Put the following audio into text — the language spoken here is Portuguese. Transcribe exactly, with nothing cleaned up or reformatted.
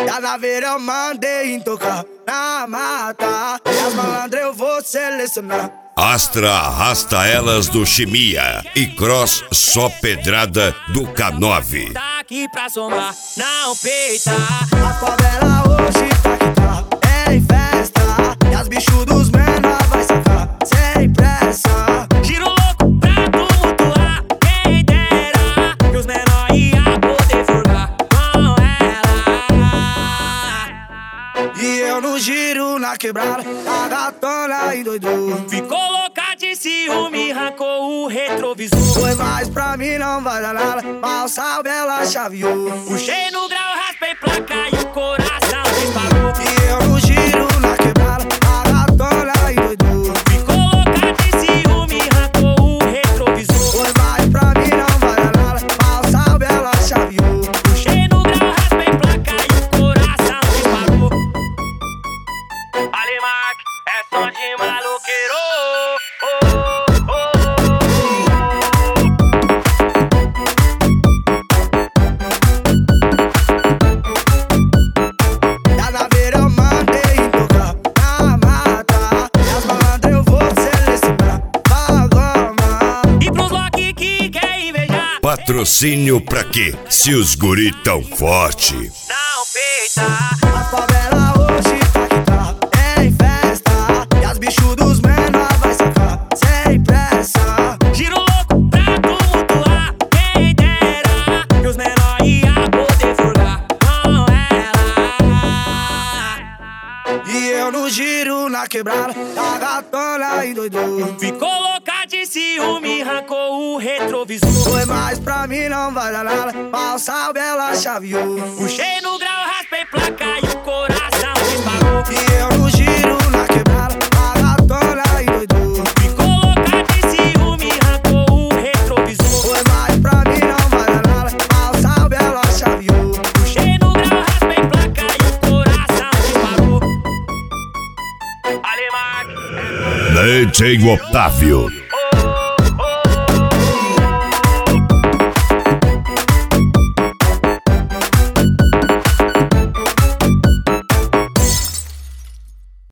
E a naveira eu mandei tocar na mata. E as malandras eu vou selecionar. Astra arrasta elas do Chimia e Cross só pedrada do K nove. Tá aqui pra somar, não peita. A favela hoje tá que tá em festa. E as bichos dos menor vai sacar sem pressa. Giro louco pra tumultuar, quem dera que os menor ia poder furgar com ela. E eu no giro na quebrada, a gatona e doido. Ficou louca de ciúme, arrancou o retrovisor. Foi mais pra mim, não vai dar nada. Mal salve, ela chaveou. Puxei no grau, raspei placa e o coração disparou. E eu no giro na quebrada, a gatona e doido. Ficou louca de ciúme, arrancou o retrovisor. Foi mais pra mim, não vai dar nada. Mal salve, ela chaveou. Puxei no grau, raspei placa e o coração disparou. Alimac, é som de maloqueiro. Oh, oh, oh. E a naveira eu mandei tocar na mata. E as malandras eu vou selecionar. Bagoma. E pros lock que quer invejar, Patrocínio pra quê? Se os guri tão forte. não peita. A favela hoje tá que tá em festa. E as bichos dos menor vai sacar sem pressa. Giro louco pra tumultuar, quem dera que os menor ia poder furgar com ela. E eu no giro na quebrada, a gatona e doido. Ficou louca de ciúme, arrancou o retrovisor. Foi mais pra mim, não vai dar nada. Mal salve, ela chaveou. Puxei no grau, raspei placa e o coração disparou. E eu no giro na quebrada, a gatona e doido. Ficou louca de ciúme, arrancou o retrovisor. Foi mais pra mim, não vai dar nada. Mal salve, ela chaveou. Puxei no grau, raspei placa e o coração disparou. Alimac. D J Otávio.